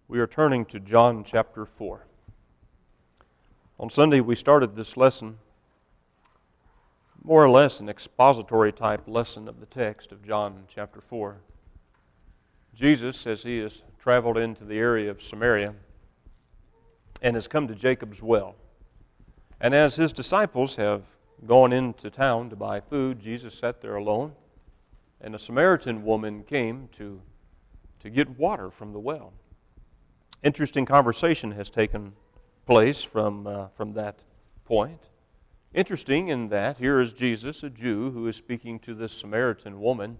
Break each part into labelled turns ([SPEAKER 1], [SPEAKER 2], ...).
[SPEAKER 1] We are turning to John chapter 4. On Sunday we started this lesson, more or less an expository type lesson of the text of John chapter 4. Jesus, as he has traveled into the area of Samaria and has come to Jacob's well, and as his disciples have gone into town to buy food, Jesus sat there alone, and a Samaritan woman came to get water from the well. Interesting conversation has taken place from that point. Interesting in that here is Jesus, a Jew, who is speaking to this Samaritan woman.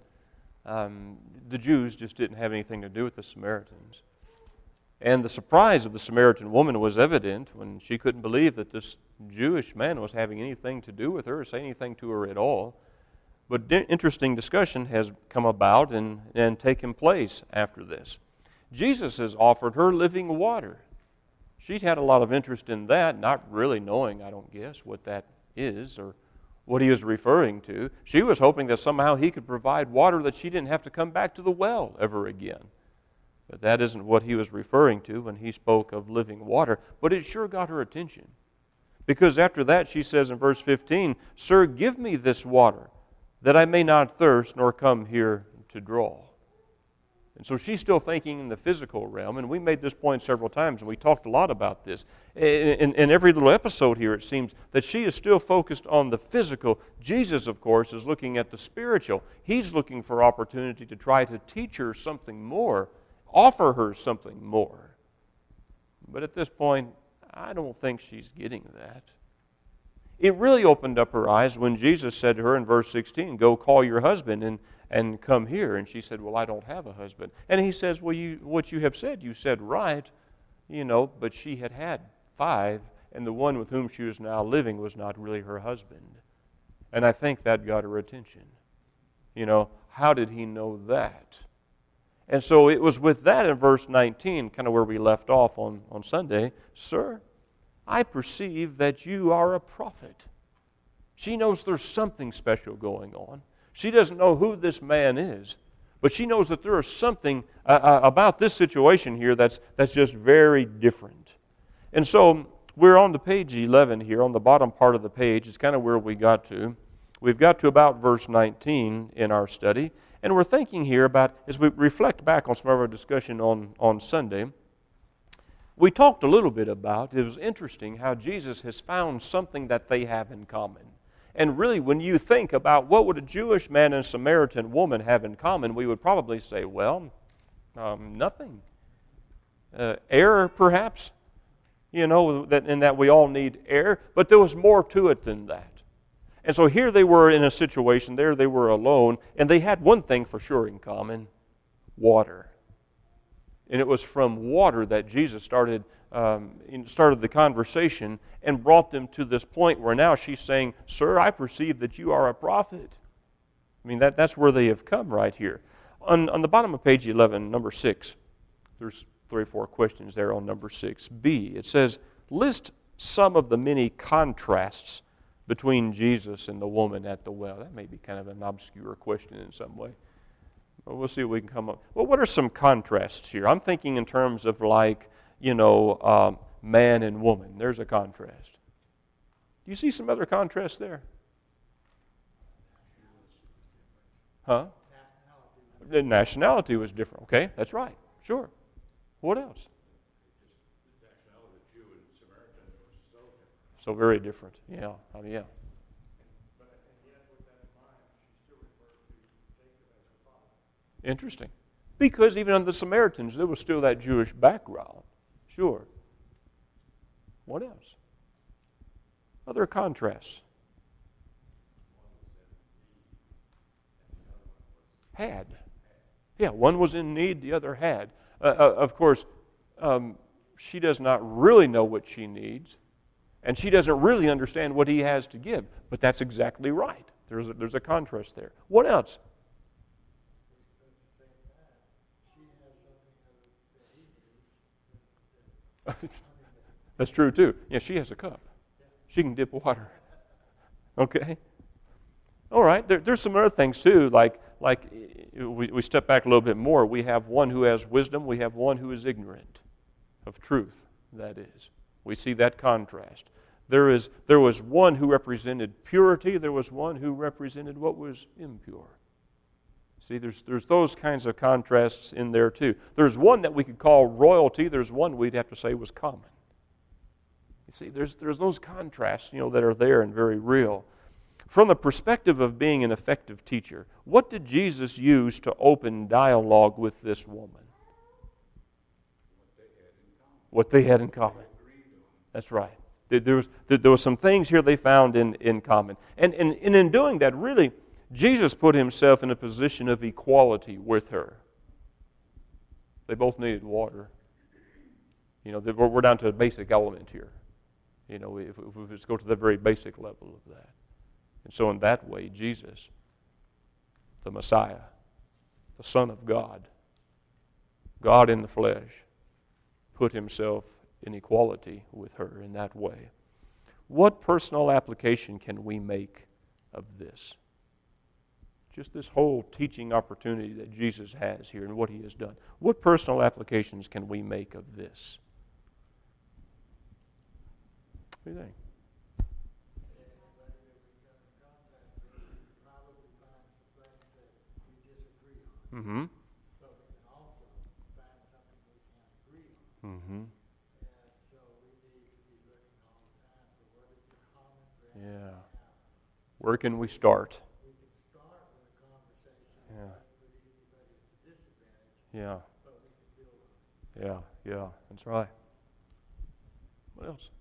[SPEAKER 1] The Jews just didn't have anything to do with the Samaritans. And the surprise of the Samaritan woman was evident when she couldn't believe that this Jewish man was having anything to do with her or say anything to her at all. But interesting discussion has come about and taken place after this. Jesus has offered her living water. She'd had a lot of interest in that, not really knowing, I don't guess, what that is or what he was referring to. She was hoping that somehow he could provide water that she didn't have to come back to the well ever again. But that isn't what he was referring to when he spoke of living water. But it sure got her attention. Because after that she says in verse 15, "Sir, give me this water, that I may not thirst nor come here to draw." And so she's still thinking in the physical realm, and we made this point several times, and we talked a lot about this. In every little episode here, it seems that she is still focused on the physical. Jesus, of course, is looking at the spiritual. He's looking for opportunity to try to teach her something more, offer her something more. But at this point, I don't think she's getting that. It really opened up her eyes when Jesus said to her in verse 16, "Go call your husband and come here." And she said, "Well, I don't have a husband." And he says, "Well, what you have said, you said right, but she had had 5, and the one with whom she was now living was not really her husband." And I think that got her attention. How did he know that? And so it was with that in verse 19, kind of where we left off on Sunday, "Sir, I perceive that you are a prophet." She knows there's something special going on. She doesn't know who this man is, but she knows that there is something about this situation here that's just very different. And so we're on to page 11 here, on the bottom part of the page. It's kind of where we got to. We've got to about verse 19 in our study, and we're thinking here about, as we reflect back on some of our discussion on Sunday, we talked a little bit about, it was interesting how Jesus has found something that they have in common. And really, when you think about what would a Jewish man and a Samaritan woman have in common, we would probably say, well, nothing. Air, perhaps, in that we all need air. But there was more to it than that. And so here they were in a situation, there they were alone, and they had one thing for sure in common: water. And it was from water that Jesus started the conversation and brought them to this point where now she's saying, "Sir, I perceive that you are a prophet." I mean, that's where they have come right here. On the bottom of page 11, number 6, there's 3 or 4 questions there on number 6b. It says, "List some of the many contrasts between Jesus and the woman at the well." That may be kind of an obscure question in some way. Well, we'll see what we can come up. Well, what are some contrasts here? I'm thinking in terms of man and woman. There's a contrast. Do you see some other contrasts there? Huh? The nationality was different. Okay, that's right. Sure. What else?
[SPEAKER 2] The nationality of Jew and Samaritan was so different.
[SPEAKER 1] So very different. Yeah. Yeah. Interesting. Because even on the Samaritans, there was still that Jewish background. Sure. What else? Other contrasts. Had. Yeah, one was in need, the other had. Of course, she does not really know what she needs, and she doesn't really understand what he has to give. But that's exactly right. There's a contrast there. What else? That's true too. Yeah, she has a cup. She can dip water. Okay? All right, there's some other things too, like we step back a little bit more. We have one who has wisdom, we have one who is ignorant. of truth, that is. We see that contrast. There was one who represented purity. There was one who represented what was impure. See, there's those kinds of contrasts in there too. There's one that we could call royalty. There's one we'd have to say was common. You see, there's those contrasts, that are there and very real. From the perspective of being an effective teacher, what did Jesus use to open dialogue with this woman? What they had in common. That's right. There was some things here they found in common. And in doing that, really, Jesus put himself in a position of equality with her. They both needed water. We're down to a basic element here. If we just go to the very basic level of that. And so in that way, Jesus, the Messiah, the Son of God, God in the flesh, put himself in equality with her in that way. What personal application can we make of this? Just this whole teaching opportunity that Jesus has here and what he has done. What personal applications can we make of this? What do you think? Mm-hmm.
[SPEAKER 3] But we can also find something we can agree on.
[SPEAKER 1] Mm-hmm.
[SPEAKER 3] And so we need to be looking all the time for what is the common ground we have.
[SPEAKER 1] Where can we start?
[SPEAKER 3] We can start with a conversation
[SPEAKER 1] Yeah.
[SPEAKER 3] that doesn't put anybody at a disadvantage,
[SPEAKER 1] Yeah.
[SPEAKER 3] but we can build on it.
[SPEAKER 1] Yeah. That's right. What else?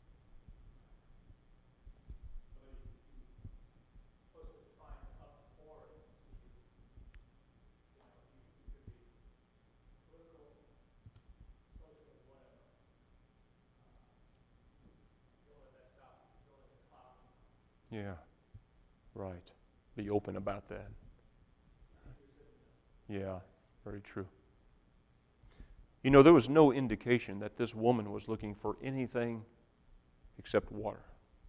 [SPEAKER 1] Yeah, right. Be open about that. Yeah, very true. There was no indication that this woman was looking for anything except water.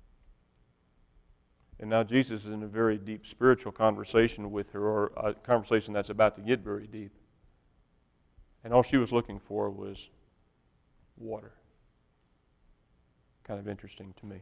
[SPEAKER 1] And now Jesus is in a very deep spiritual conversation with her, or a conversation that's about to get very deep. And all she was looking for was water. Kind of interesting to me.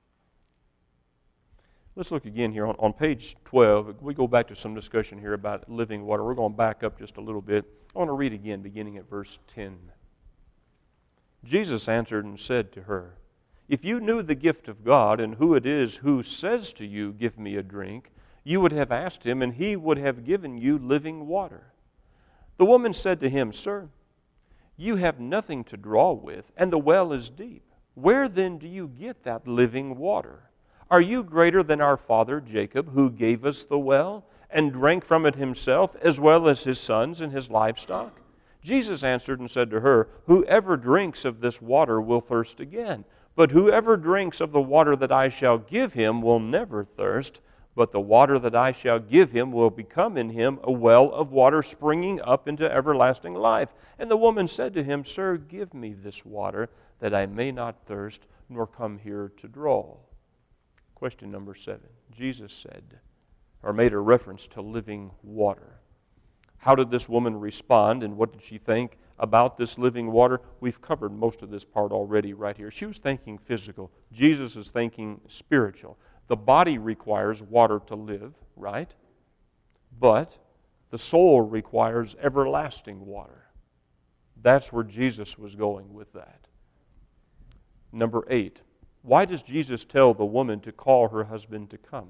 [SPEAKER 1] Let's look again here on page 12. We go back to some discussion here about living water. We're going to back up just a little bit. I want to read again, beginning at verse 10. Jesus answered and said to her, "If you knew the gift of God and who it is who says to you, 'Give me a drink,' you would have asked him, and he would have given you living water." The woman said to him, "Sir, you have nothing to draw with, and the well is deep. Where then do you get that living water? Are you greater than our father Jacob, who gave us the well and drank from it himself, as well as his sons and his livestock?" Jesus answered and said to her, "Whoever drinks of this water will thirst again. But whoever drinks of the water that I shall give him will never thirst. But the water that I shall give him will become in him a well of water springing up into everlasting life." And the woman said to him, "Sir, give me this water, that I may not thirst, nor come here to draw." Question number 7. Jesus said, or made a reference to living water. How did this woman respond, and what did she think about this living water? We've covered most of this part already right here. She was thinking physical. Jesus is thinking spiritual. The body requires water to live, right? But the soul requires everlasting water. That's where Jesus was going with that. Number 8. Why does Jesus tell the woman to call her husband to come?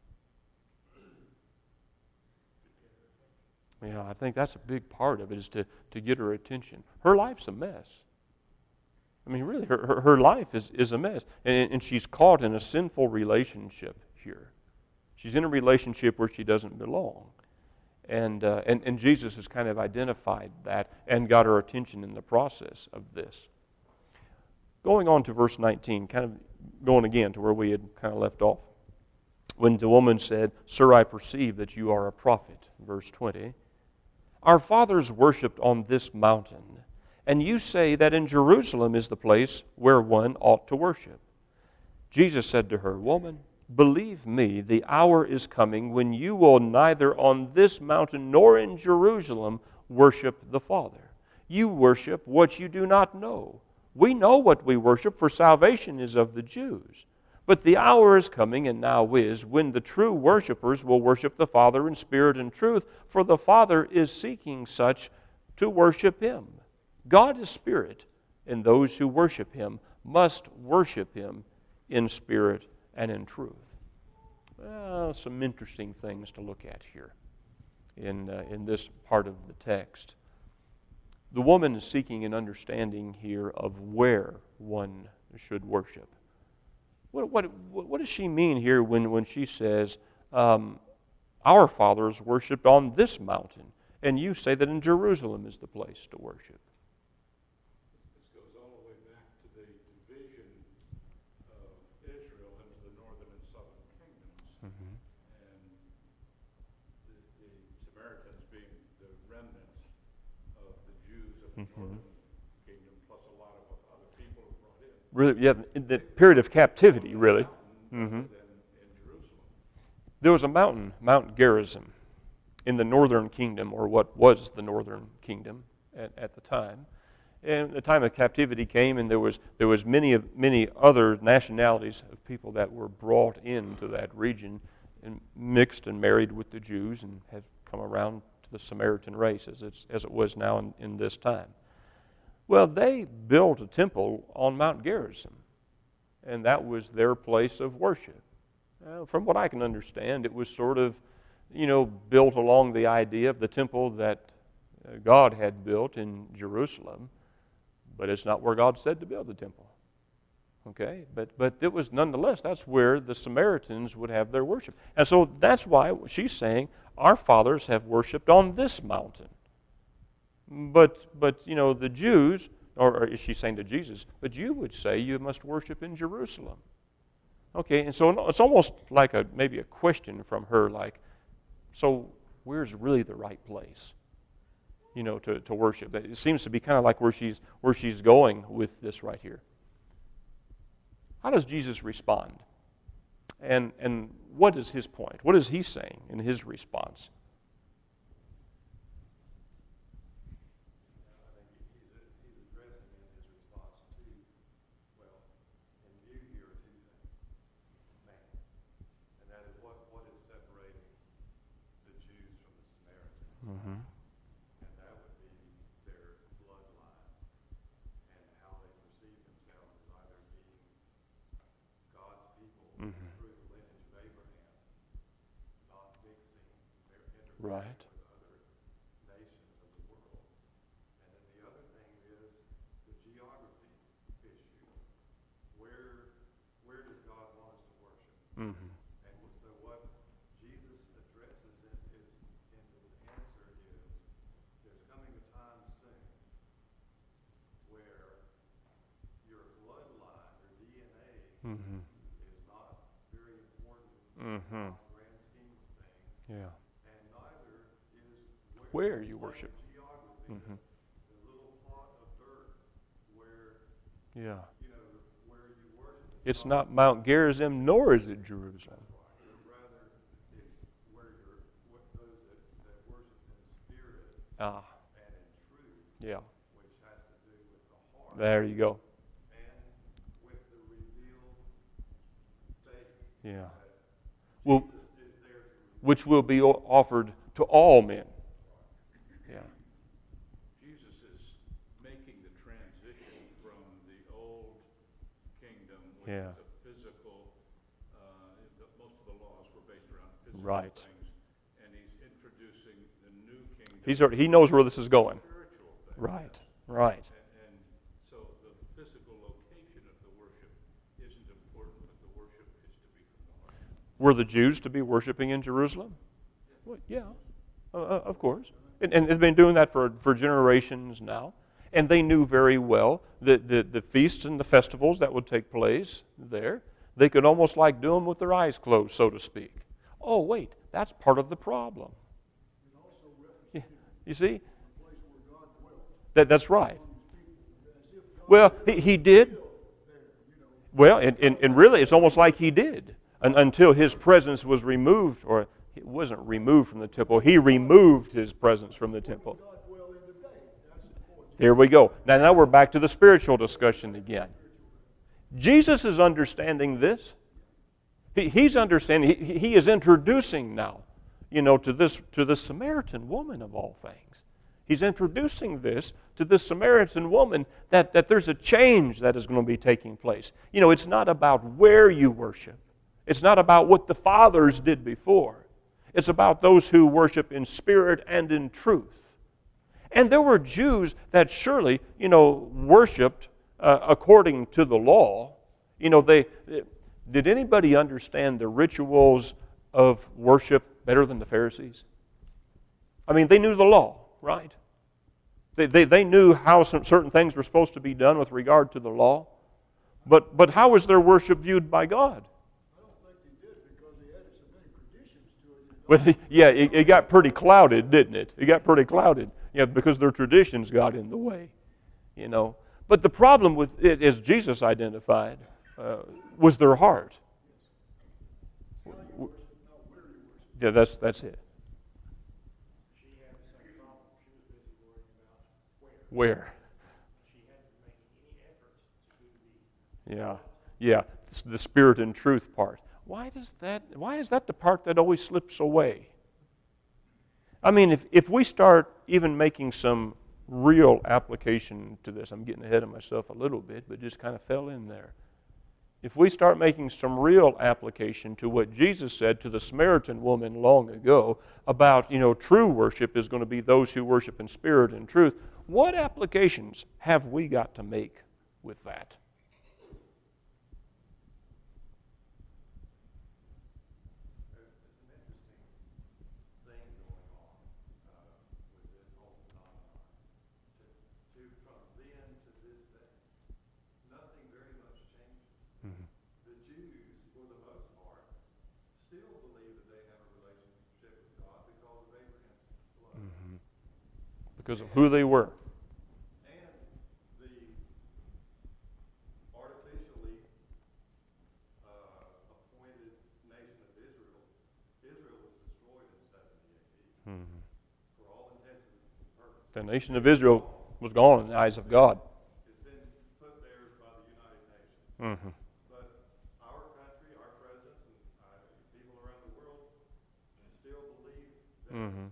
[SPEAKER 1] Yeah, I think that's a big part of it, is to get her attention. Her life's a mess. I mean, really, her life is a mess. And she's caught in a sinful relationship here. She's in a relationship where she doesn't belong. And Jesus has kind of identified that and got her attention in the process of this. Going on to verse 19, kind of going again to where we had kind of left off. When the woman said, "Sir, I perceive that you are a prophet." Verse 20. "Our fathers worshipped on this mountain, and you say that in Jerusalem is the place where one ought to worship." Jesus said to her, "Woman, believe me, the hour is coming when you will neither on this mountain nor in Jerusalem worship the Father. You worship what you do not know. We know what we worship, for salvation is of the Jews. But the hour is coming, and now is, when the true worshipers will worship the Father in spirit and truth, for the Father is seeking such to worship Him. God is spirit, and those who worship Him must worship Him in spirit and in truth. Well, some interesting things to look at here in this part of the text. The woman is seeking an understanding here of where one should worship. What does she mean here when she says, our fathers worshipped on this mountain, and you say that in Jerusalem is the place to worship?
[SPEAKER 2] This goes all the way back to the division of Israel into the northern and southern kingdoms.
[SPEAKER 1] Mm-hmm.
[SPEAKER 2] And the Samaritans being the remnants of the Jews of the northern kingdom, plus a lot of other people who brought in.
[SPEAKER 1] Really, yeah, in the period of captivity, really. Mm-hmm.
[SPEAKER 2] In Jerusalem.
[SPEAKER 1] There was a mountain, Mount Gerizim, in the northern kingdom, or what was the northern kingdom at the time. And the time of captivity came, and there was many other nationalities of people that were brought into that region and mixed and married with the Jews and had come around to the Samaritan race as it was now in this time. Well, they built a temple on Mount Gerizim, and that was their place of worship. From what I can understand, it was sort of, built along the idea of the temple that God had built in Jerusalem, but it's not where God said to build the temple. Okay? But it was nonetheless, that's where the Samaritans would have their worship. And so that's why she's saying, our fathers have worshipped on this mountain. But the Jews, or is she saying to Jesus, but you would say you must worship in Jerusalem. Okay, and so it's almost like maybe a question from her, like, so where's really the right place, to worship? It seems to be kind of like where she's going with this right here. How does Jesus respond? And what is his point? What is he saying in his response?
[SPEAKER 2] Mm-hmm. And that would be their bloodline and how they perceive themselves as either being God's people through the lineage of Abraham, not mixing their intermarriage with other nations of the world. And then the other thing is the geography issue. Where does God want us to worship? Mm-hmm. Mm-hmm. Is not very important in the grand scheme of things.
[SPEAKER 1] Yeah.
[SPEAKER 2] And neither is
[SPEAKER 1] where you worship.
[SPEAKER 2] Geography, the little plot of dirt where
[SPEAKER 1] where
[SPEAKER 2] you worship.
[SPEAKER 1] It's not Mount Gerizim, nor is it Jerusalem.
[SPEAKER 2] Rather, it's where those that worship in spirit and in truth.
[SPEAKER 1] Yeah.
[SPEAKER 2] Which has to do with the heart.
[SPEAKER 1] There you go. Yeah. Well, which will be offered to all men. Yeah.
[SPEAKER 2] Jesus is making the transition from the old kingdom, which is a physical, most of the laws were based around physical things, and he's introducing the new kingdom.
[SPEAKER 1] He knows where this is going.
[SPEAKER 2] Spiritual things.
[SPEAKER 1] Right.
[SPEAKER 2] And so the physical location of the worship isn't important, but the worship is to be from the heart.
[SPEAKER 1] Were the Jews to be worshiping in Jerusalem? Well, yeah, of course. And they've been doing that for generations now. And they knew very well the feasts and the festivals that would take place there. They could almost do them with their eyes closed, so to speak. Oh, wait, that's part of the problem. Yeah, you see? That's right. Well, he did. Well, and really, it's almost like he did. Until his presence was removed, or it wasn't removed from the temple. He removed his presence from the temple. There we go. Now we're back to the spiritual discussion again. Jesus is understanding this. He's understanding. He is introducing now, to this Samaritan woman of all things. He's introducing this to this Samaritan woman that there's a change that is going to be taking place. It's not about where you worship. It's not about what the fathers did before. It's about those who worship in spirit and in truth. And there were Jews that surely, worshiped according to the law. Did anybody understand the rituals of worship better than the Pharisees? I mean, they knew the law, right? They knew how certain things were supposed to be done with regard to the law. But how was their worship viewed by God?
[SPEAKER 3] I don't think they did because they added so many traditions to it.
[SPEAKER 1] Yeah, it got pretty clouded, didn't it? It got pretty clouded. Yeah, because their traditions got in the way, But the problem with it, as Jesus identified, was their heart. Yeah, that's it.
[SPEAKER 2] She had the same problem. She was busy worrying about where. She hadn't made any efforts to do the
[SPEAKER 1] Yeah. The spirit and truth part. Why is that the part that always slips away? I mean, if we start even making some real application to this, I'm getting ahead of myself a little bit, but just kind of fell in there. If we start making some real application to what Jesus said to the Samaritan woman long ago about, true worship is going to be those who worship in spirit and truth, what applications have we got to make with that? Because of who they were.
[SPEAKER 2] And the artificially appointed nation of Israel was destroyed in 70 AD. For all intents and purposes.
[SPEAKER 1] The nation of Israel was gone in the eyes of God.
[SPEAKER 2] It's been put there by the United Nations. But our country, our presidents, and people around the world still believe that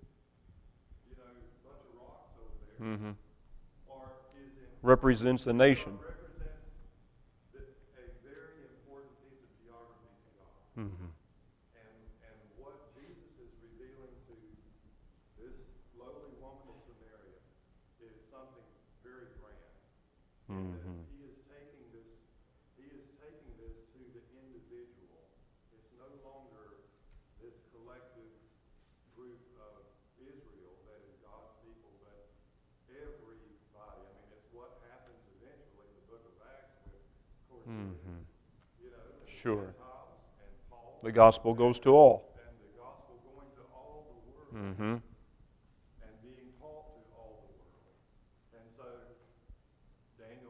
[SPEAKER 1] represents the nation.
[SPEAKER 2] Represents a very important piece of geography to God. And what Jesus is revealing to this lowly woman of Samaria is something very grand. He is taking this to the individual. It's no longer this collective group of Israel that is God's people, but everybody. I mean, it's what happens eventually in the book of Acts with Cornelius,
[SPEAKER 1] Sure.
[SPEAKER 2] Gentiles and Paul.
[SPEAKER 1] The gospel goes to all.
[SPEAKER 2] And the gospel going to all the world. And being taught to all the world. And so, Daniel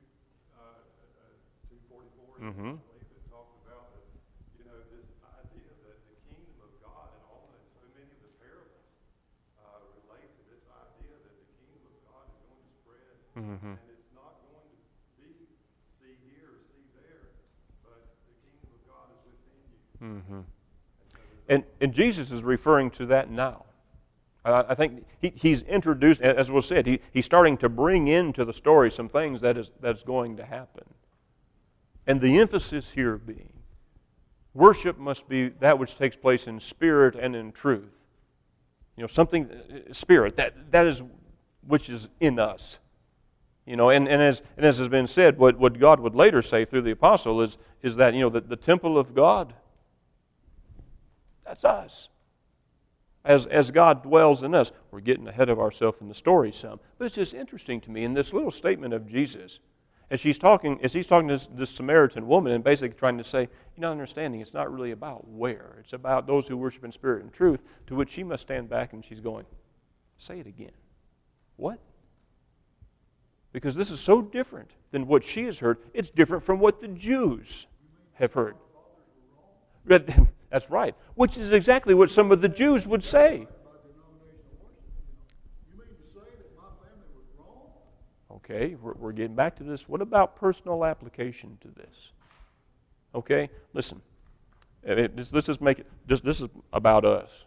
[SPEAKER 2] 2:44, I believe, it talks about this idea that the kingdom of God and all that, so many of the parables relate to this idea that the kingdom of God is going to spread, and it's not going to be see here or see there, but the kingdom of God is within you.
[SPEAKER 1] And Jesus is referring to that now. I think he's introduced, as was said, he's starting to bring into the story some things that's going to happen. And the emphasis here being, worship must be that which takes place in spirit and in truth. Something, spirit, that is which is in us. And as has been said, what God would later say through the apostle is that, that the temple of God, that's us. As God dwells in us. We're getting ahead of ourselves in the story some. But it's just interesting to me in this little statement of Jesus, as he's talking to this Samaritan woman and basically trying to say, understanding it's not really about where. It's about those who worship in spirit and truth, to which she must stand back and she's going, say it again. What? Because this is so different than what she has heard. It's different from what the Jews have heard. That's right. Which is exactly what some of the Jews would say.
[SPEAKER 3] You mean to say that my family was wrong
[SPEAKER 1] Okay, we're getting back to this. What about personal application to this? Okay, listen. This is about us.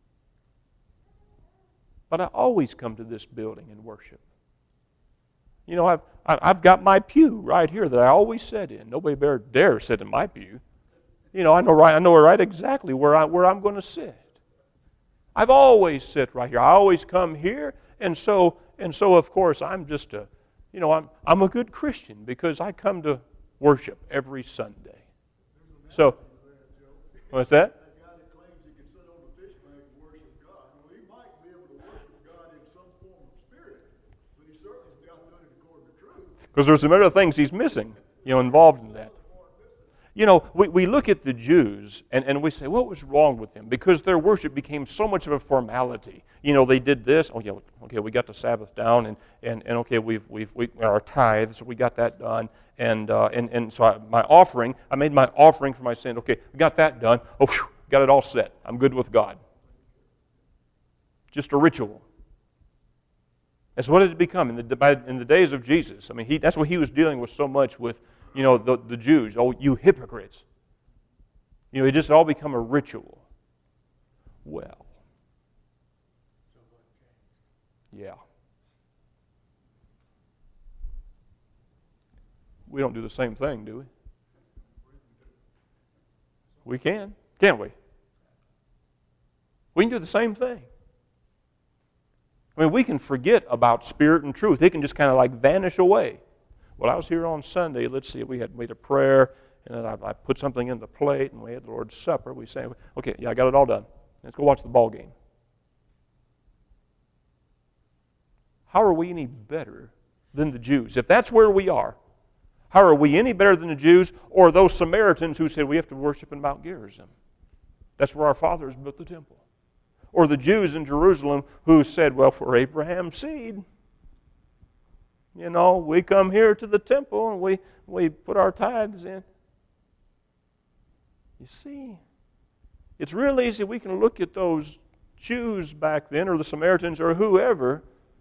[SPEAKER 1] But I always come to this building and worship. You know, I've got my pew right here that I always sit in. Nobody dare sit in my pew. You know, I know right exactly where I'm going to sit. I've always sit right here. I always come here, and so of course I'm just I'm a good Christian because I come to worship every Sunday. So, what's that?
[SPEAKER 2] That guy that claims he can sit on the fish bank and worship God. Well, he might be able to worship God in some form of spirit, but he certainly is not doing it according to truth.
[SPEAKER 1] Because there's some other things he's missing, involved in that. You know, we look at the Jews and we say, what was wrong with them? Because their worship became so much of a formality. You know, they did this. Oh, yeah, okay, we got the Sabbath down, and okay, we our tithes, we got that done. And so I made my offering for my sin. Okay, we got that done. Oh, whew, got it all set. I'm good with God. Just a ritual. That's what it had become in the days of Jesus. I mean, that's what he was dealing with so much with. The Jews, oh, you hypocrites. It just all become a ritual. Well, yeah. We don't do the same thing, do we? We can, can't we? We can do the same thing. I mean, we can forget about spirit and truth. It can just kind of like vanish away. Well, I was here on Sunday. Let's see, we had made a prayer, and then I put something in the plate, and we had the Lord's Supper. We say, okay, yeah, I got it all done. Let's go watch the ball game. How are we any better than the Jews? If that's where we are, how are we any better than the Jews or those Samaritans who said we have to worship in Mount Gerizim? That's where our fathers built the temple. Or the Jews in Jerusalem who said, well, we're Abraham's seed. We come here to the temple and we put our tithes in. You see, it's real easy. We can look at those Jews back then or the Samaritans or whoever.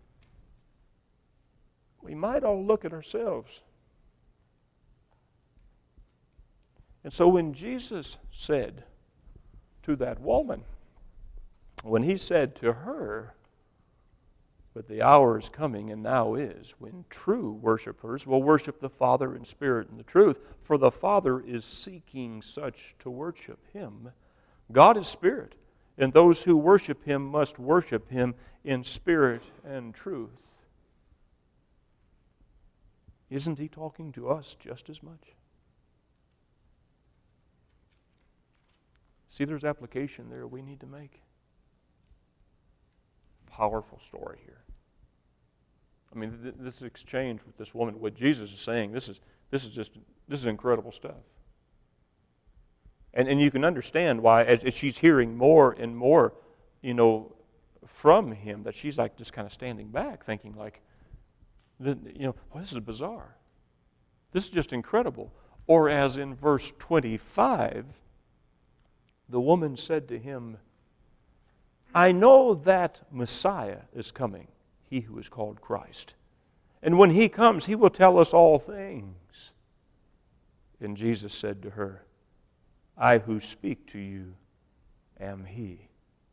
[SPEAKER 1] We might all look at ourselves. And so when Jesus said to that woman, when he said to her, but the hour is coming, and now is, when true worshipers will worship the Father in spirit and the truth, for the Father is seeking such to worship him. God is spirit, and those who worship him must worship him in spirit and truth. Isn't he talking to us just as much? See, there's application there we need to make. Powerful story here. I mean, this exchange with this woman, what Jesus is saying, this is incredible stuff. And you can understand why, as she's hearing more and more, from him, that she's like just kind of standing back, thinking like, well, this is bizarre. This is just incredible. Or as in verse 25, the woman said to him, I know that Messiah is coming, he who is called Christ. And when he comes, he will tell us all things. And Jesus said to her, I who speak to you am he.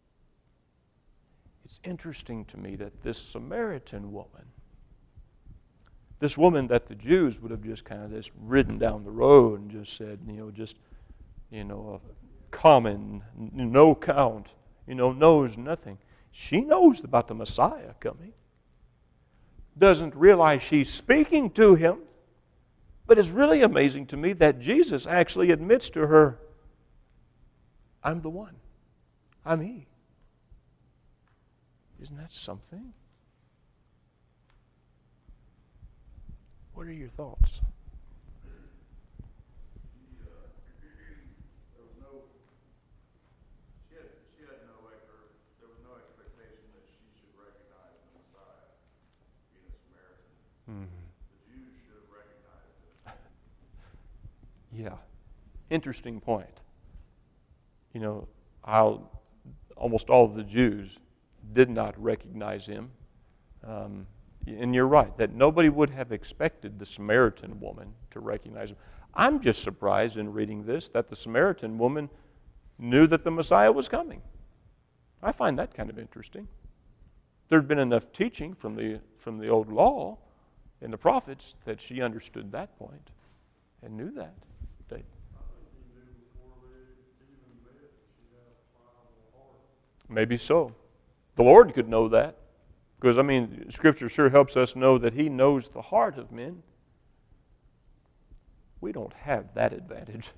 [SPEAKER 1] It's interesting to me that this Samaritan woman, this woman that the Jews would have just kind of just ridden down the road and just said, a common, no count, knows nothing. She knows about the Messiah coming. Doesn't realize she's speaking to him. But it's really amazing to me that Jesus actually admits to her, I'm the one. I'm he. Isn't that something? What are your thoughts? Yeah, interesting point. How almost all of the Jews did not recognize him. And you're right, that nobody would have expected the Samaritan woman to recognize him. I'm just surprised in reading this that the Samaritan woman knew that the Messiah was coming. I find that kind of interesting. There'd been enough teaching from the old law and the prophets that she understood that point and knew that.
[SPEAKER 2] I think he knew before they even met that she had a pliable heart.
[SPEAKER 1] Maybe so. The Lord could know that. Because, Scripture sure helps us know that He knows the heart of men. We don't have that advantage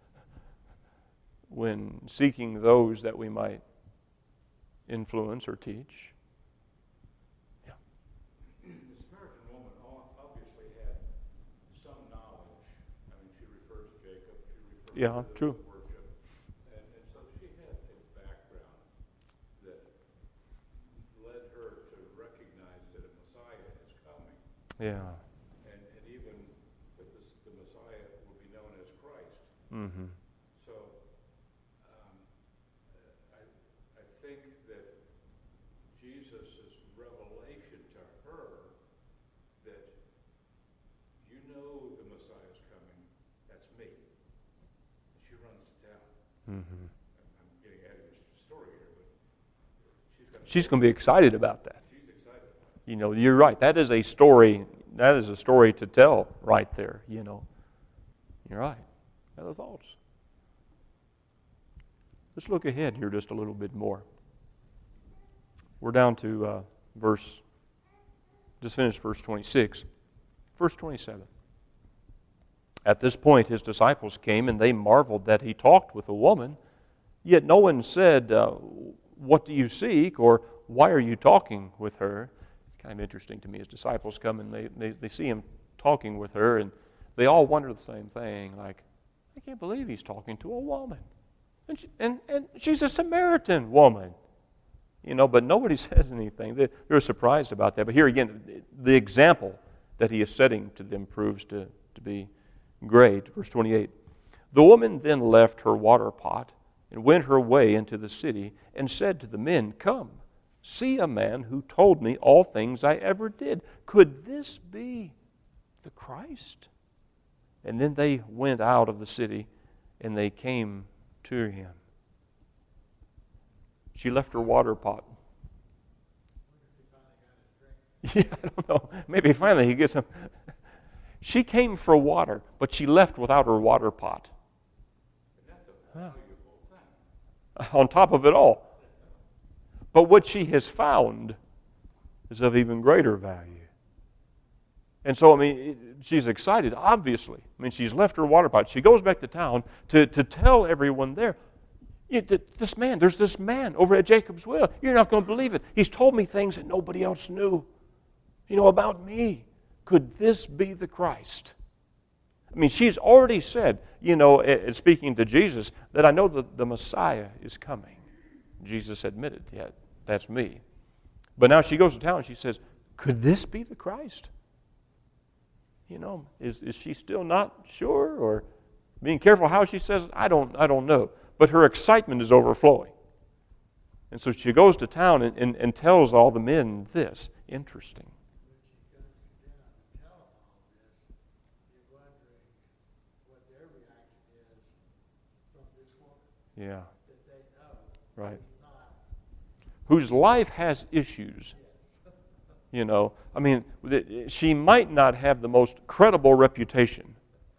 [SPEAKER 1] when seeking those that we might influence or teach.
[SPEAKER 4] The Samaritan woman obviously had some knowledge. She refers to Jacob. She refers to
[SPEAKER 1] True.
[SPEAKER 4] worship. And so she had a background that led her to recognize that a Messiah is coming.
[SPEAKER 1] Yeah.
[SPEAKER 4] And even that the Messiah will be known as Christ.
[SPEAKER 1] Mm-hmm.
[SPEAKER 4] So I think that Jesus' revelation to her that you know the Messiah's coming, that's me. And she runs to town.
[SPEAKER 1] Mm-hmm.
[SPEAKER 4] I'm getting ahead of the story here, but
[SPEAKER 1] She's going to be excited about that.
[SPEAKER 4] she's excited.
[SPEAKER 1] You're right. That is a story. That is a story to tell right there. You're right. Other thoughts? Let's look ahead here just a little bit more. We're down to just finished verse 26. Verse 27. At this point, his disciples came, and they marveled that he talked with a woman. Yet no one said, what do you seek, or why are you talking with her? It's kind of interesting to me. His disciples come, and they see him talking with her, and they all wonder the same thing, like, I can't believe he's talking to a woman. And she's a Samaritan woman. But nobody says anything. They're surprised about that. But here again, the example that he is setting to them proves to be great. Verse 28. The woman then left her water pot and went her way into the city and said to the men, Come, see a man who told me all things I ever did. Could this be the Christ? And then they went out of the city and they came to him. She left her water pot. Yeah, I don't know. Maybe finally he gets some. She came for water, but she left without her water pot.
[SPEAKER 4] And that's a valuable thing.
[SPEAKER 1] On top of it all. But what she has found is of even greater value. And so, she's excited, obviously. She's left her water pot. She goes back to town to tell everyone there, there's this man over at Jacob's Well. You're not going to believe it. He's told me things that nobody else knew, about me. Could this be the Christ? She's already said, speaking to Jesus, that I know that the Messiah is coming. Jesus admitted, yeah, that's me. But now she goes to town and she says, could this be the Christ? Is she still not sure, or being careful how she says it? I don't know. But her excitement is overflowing. And so she goes to town and tells all the men this. Interesting.
[SPEAKER 3] When she goes to town and tell them all this, you're wondering what their reaction is from this woman
[SPEAKER 1] Yeah,
[SPEAKER 3] that they know
[SPEAKER 1] right.
[SPEAKER 3] is not.
[SPEAKER 1] Whose life has issues. She might not have the most credible reputation,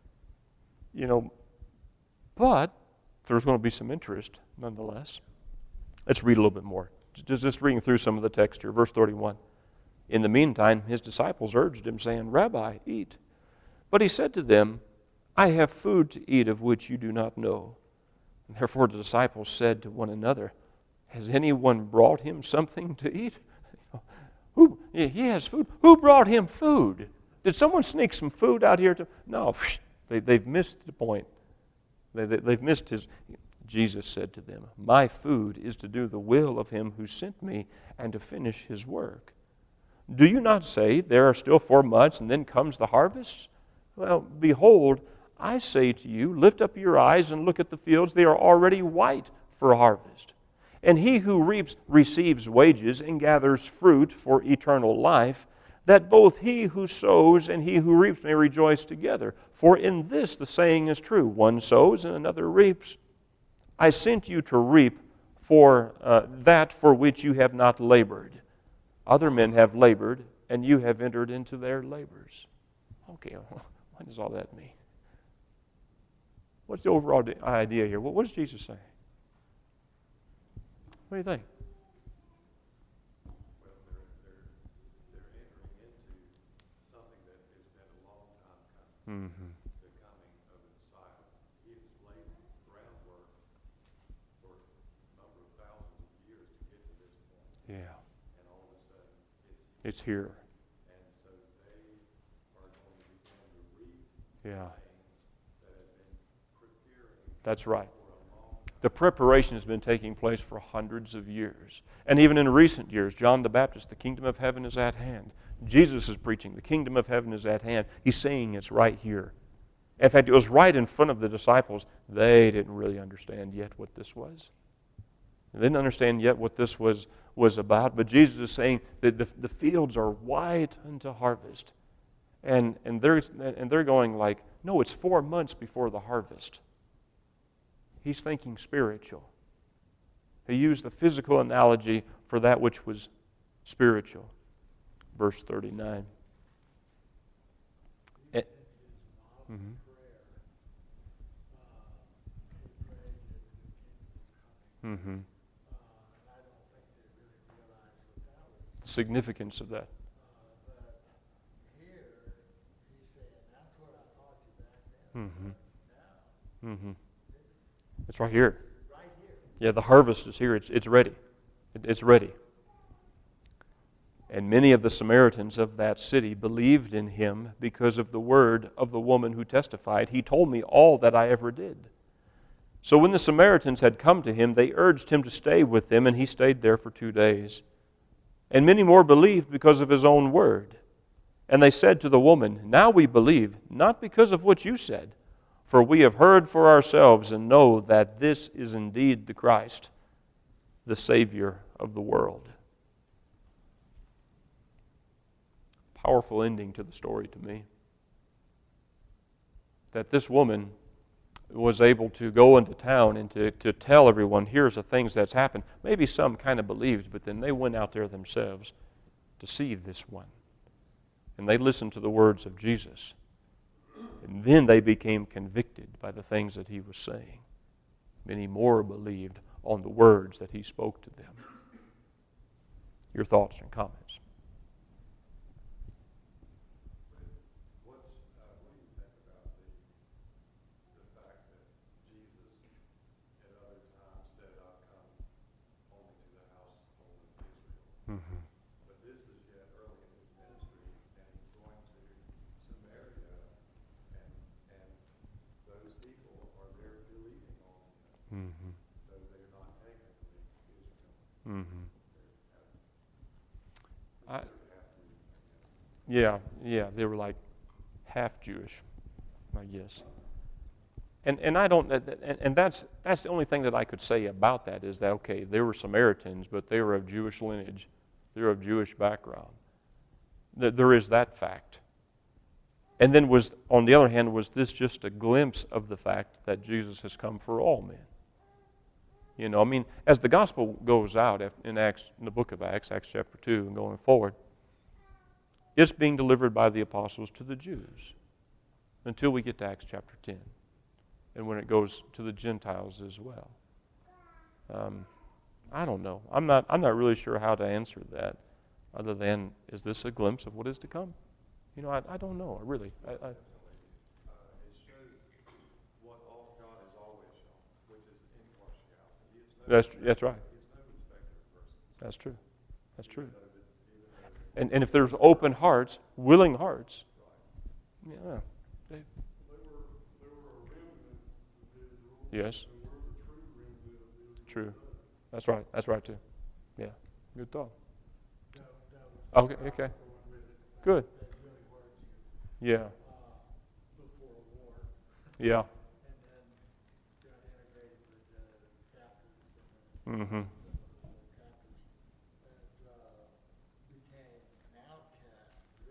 [SPEAKER 1] but there's going to be some interest nonetheless. Let's read a little bit more. Just reading through some of the text here. Verse 31. In the meantime, his disciples urged him, saying, Rabbi, eat. But he said to them, I have food to eat of which you do not know. And therefore the disciples said to one another, Has anyone brought him something to eat? He has food. Who brought him food? Did someone sneak some food out here? No, they've missed the point. They've missed his. Jesus said to them, My food is to do the will of him who sent me and to finish his work. Do you not say, There are still 4 months and then comes the harvest? Well, behold, I say to you, lift up your eyes and look at the fields. They are already white for harvest. And he who reaps receives wages and gathers fruit for eternal life, that both he who sows and he who reaps may rejoice together. For in this the saying is true, one sows and another reaps. I sent you to reap for that for which you have not labored. Other men have labored, and you have entered into their labors. Okay, what does all that mean? What's the overall idea here? What does Jesus say? What do you think?
[SPEAKER 2] Well, they're entering into something that has been a long time coming.
[SPEAKER 1] Mm-hmm.
[SPEAKER 2] The coming of the Messiah. He has laid groundwork for a number of thousands of years to get to this point.
[SPEAKER 1] Yeah,
[SPEAKER 2] And all of a sudden,
[SPEAKER 1] it's here.
[SPEAKER 2] and so they are going to begin to reap
[SPEAKER 1] Yeah,
[SPEAKER 2] things that have been preparing
[SPEAKER 1] that's right.
[SPEAKER 2] for a long time.
[SPEAKER 1] The preparation has been taking place for hundreds of years. And even in recent years, John the Baptist, the kingdom of heaven is at hand. Jesus is preaching, the kingdom of heaven is at hand. He's saying it's right here. In fact, it was right in front of the disciples. They didn't really understand yet what this was. They didn't understand yet what this was about. But Jesus is saying that the fields are white unto harvest. And they're going like, no, it's 4 months before the harvest. He's thinking spiritual. He used the physical analogy for that which was spiritual. Verse 39. Mm-hmm. Mm-hmm. The significance of that.
[SPEAKER 3] But here, he's saying, that's what I taught you back then.
[SPEAKER 1] Mm-hmm.
[SPEAKER 3] Now,
[SPEAKER 1] Mm-hmm. It's right here.
[SPEAKER 3] it's right here.
[SPEAKER 1] Yeah, the harvest is here. It's ready. It's ready. And many of the Samaritans of that city believed in him because of the word of the woman who testified, "He told me all that I ever did." So when the Samaritans had come to him, they urged him to stay with them, and he stayed there for 2 days. And many more believed because of his own word. And they said to the woman, "Now we believe, not because of what you said, for we have heard for ourselves and know that this is indeed the Christ, the Savior of the world." Powerful ending to the story to me. That this woman was able to go into town and to tell everyone, here's the things that's happened. Maybe some kind of believed, but then they went out there themselves to see this one. And they listened to the words of Jesus. And then they became convicted by the things that he was saying. Many more believed on the words that he spoke to them. Your thoughts and comments?
[SPEAKER 2] What do you think about the fact that Jesus at other times said, "I've come only to the household of Israel"?
[SPEAKER 1] Mm-hmm.
[SPEAKER 2] But this is yet early in his ministry, and he's going to Samaria, and those people are there believing on him,
[SPEAKER 1] Mm-hmm.
[SPEAKER 2] though they're not technically Israel.
[SPEAKER 1] Mm-hmm.
[SPEAKER 2] They're half
[SPEAKER 1] Yeah, they were like half Jewish, I guess. And I don't, and that's the only thing that I could say about that is that, okay, they were Samaritans, but they were of Jewish lineage. They're of Jewish background. There is that fact. And then on the other hand, was this just a glimpse of the fact that Jesus has come for all men? You know, I mean, as the gospel goes out in the book of Acts chapter 2 and going forward, it's being delivered by the apostles to the Jews until we get to Acts chapter 10, and when it goes to the Gentiles as well. I don't know. I'm not really sure how to answer that, other than, is this a glimpse of what is to come? You know, I don't know. Really.
[SPEAKER 2] It shows what all God has always shown, which is impartiality. He is no
[SPEAKER 1] That's right.
[SPEAKER 2] He's no respecter of persons.
[SPEAKER 1] That's true. That's true.
[SPEAKER 2] Even though
[SPEAKER 1] And if there's open hearts, willing hearts, yeah.
[SPEAKER 4] They were a remnant of Israel.
[SPEAKER 1] Yes.
[SPEAKER 4] And we're the true remnant of Israel.
[SPEAKER 1] True. That's right. That's right too. Yeah. Good thought.
[SPEAKER 3] That was
[SPEAKER 1] Okay. Okay.
[SPEAKER 3] the one with it,
[SPEAKER 1] Good.
[SPEAKER 3] that really worked you
[SPEAKER 1] Yeah.
[SPEAKER 3] before war.
[SPEAKER 1] Yeah.
[SPEAKER 3] And then got integrated with the captors and
[SPEAKER 1] Mm-hmm.
[SPEAKER 3] the captors that became an outcast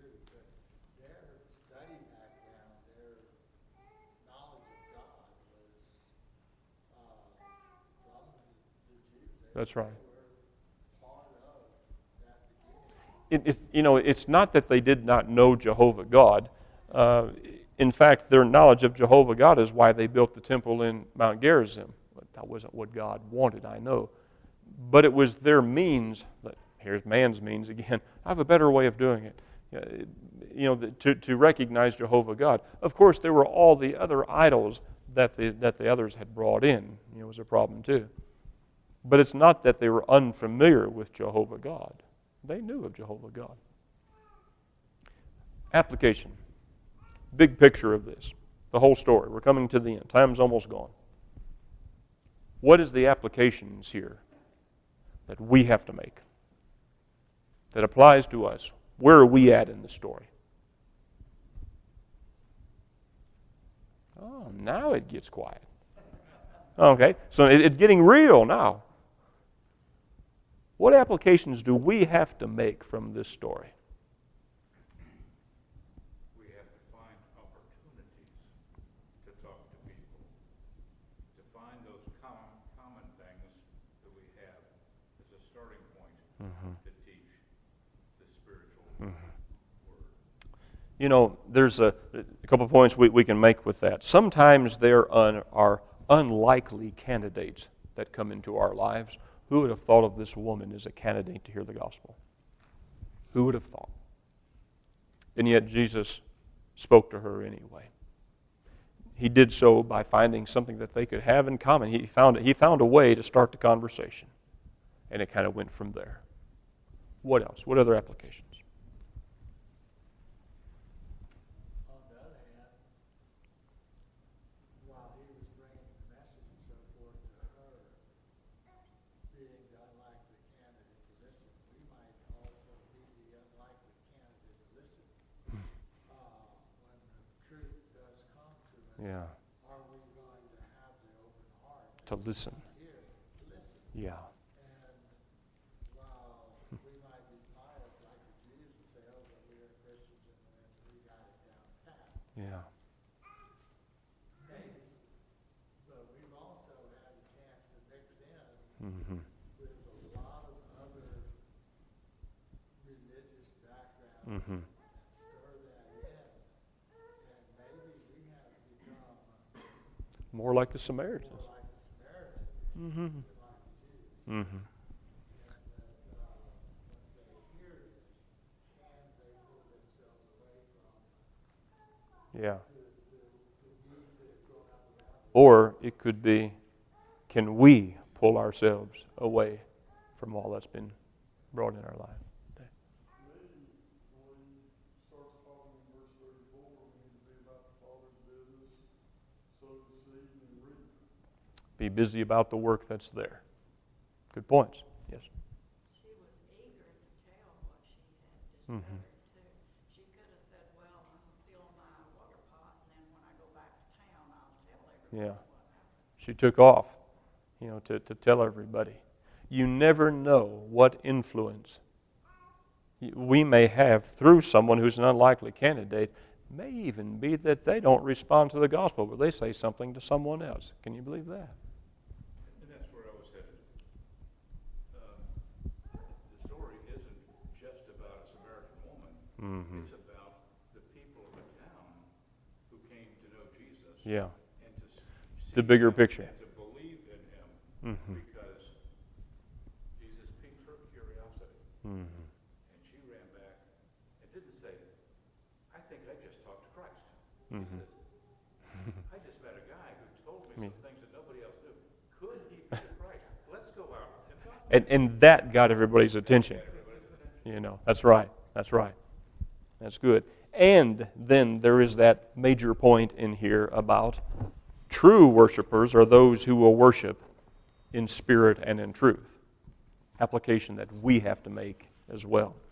[SPEAKER 1] That's right.
[SPEAKER 3] part of that beginning.
[SPEAKER 1] It's not that they did not know Jehovah God. In fact, their knowledge of Jehovah God is why they built the temple in Mount Gerizim. But that wasn't what God wanted, I know. But it was their means. Here's man's means again. I have a better way of doing it. To recognize Jehovah God. Of course, there were all the other idols that the others had brought in. It was a problem too. But it's not that they were unfamiliar with Jehovah God. They knew of Jehovah God. Application. Big picture of this. The whole story. We're coming to the end. Time's almost gone. What is the applications here that we have to make? That applies to us? Where are we at in the story? Oh, now it gets quiet. Okay, so it's getting real now. What applications do we have to make from this story?
[SPEAKER 4] We have to find opportunities to talk to people, to find those common things that we have as a starting point to teach the spiritual word.
[SPEAKER 1] There's a couple of points we can make with that. Sometimes there are unlikely candidates that come into our lives. Who would have thought of this woman as a candidate to hear the gospel? Who would have thought? And yet Jesus spoke to her anyway. He did so by finding something that they could have in common. He found a way to start the conversation. And it kind of went from there. What else? What other applications?
[SPEAKER 3] On the other hand, while he was bringing the message and so forth to her, being the unlikely candidate to listen, we might also be the unlikely candidate to listen. When the truth does come to us,
[SPEAKER 1] Yeah.
[SPEAKER 3] are we going to have the open heart
[SPEAKER 1] To listen.
[SPEAKER 3] here to listen?
[SPEAKER 1] Yeah.
[SPEAKER 3] And while we might be pious like the Jews and say, oh, but we are Christians and we got it down pat.
[SPEAKER 1] Yeah.
[SPEAKER 3] Maybe. But we've also had a chance to mix in
[SPEAKER 1] Mm-hmm.
[SPEAKER 3] with a lot of other religious backgrounds
[SPEAKER 1] Mm-hmm.
[SPEAKER 3] and stir that in. And maybe we have become
[SPEAKER 1] More like the Samaritans.
[SPEAKER 3] more like the Samaritans
[SPEAKER 1] Mm-hmm.
[SPEAKER 3] than like the Jews.
[SPEAKER 1] Mm-hmm.
[SPEAKER 3] And that once they hear this, can they pull themselves away from
[SPEAKER 1] Yeah.
[SPEAKER 3] the needs that have grown up around them?
[SPEAKER 1] Or it could be, can we pull ourselves away from all that's been brought in our life?
[SPEAKER 2] Maybe when he starts talking in verse 34, we need to be about the Father's business, sow the seed and reap.
[SPEAKER 1] Be busy about the work that's there. Good points. Yes.
[SPEAKER 5] She was eager to tell what she had
[SPEAKER 1] Mhm.
[SPEAKER 5] discovered, too. She could have said, well, I'm filling my water pot, and then when I go back to town, I'll tell everybody
[SPEAKER 1] Yeah.
[SPEAKER 5] what happened.
[SPEAKER 1] She took off, to tell everybody. You never know what influence we may have through someone who's an unlikely candidate. May even be that they don't respond to the gospel, but they say something to someone else. Can you believe that?
[SPEAKER 4] And that's where I was headed. The story isn't just about a Samaritan woman.
[SPEAKER 1] Mm-hmm.
[SPEAKER 4] It's about the people of the town who came to know Jesus.
[SPEAKER 1] Yeah.
[SPEAKER 4] And to see
[SPEAKER 1] The bigger
[SPEAKER 4] him
[SPEAKER 1] picture.
[SPEAKER 4] and to believe in him
[SPEAKER 1] Mm-hmm.
[SPEAKER 4] because Jesus piqued her curiosity.
[SPEAKER 1] Mm-hmm.
[SPEAKER 4] And she ran back and didn't say, I think I just talked to Christ.
[SPEAKER 1] Mhm.
[SPEAKER 4] He says, I just met a guy who told me some things that nobody else knew. Could he be the Christ? Let's go out and talk to him.
[SPEAKER 1] And that got everybody's attention.
[SPEAKER 4] Everybody's attention.
[SPEAKER 1] That's right. That's right. That's good. And then there is that major point in here about true worshipers are those who will worship in spirit and in truth. Application that we have to make as well.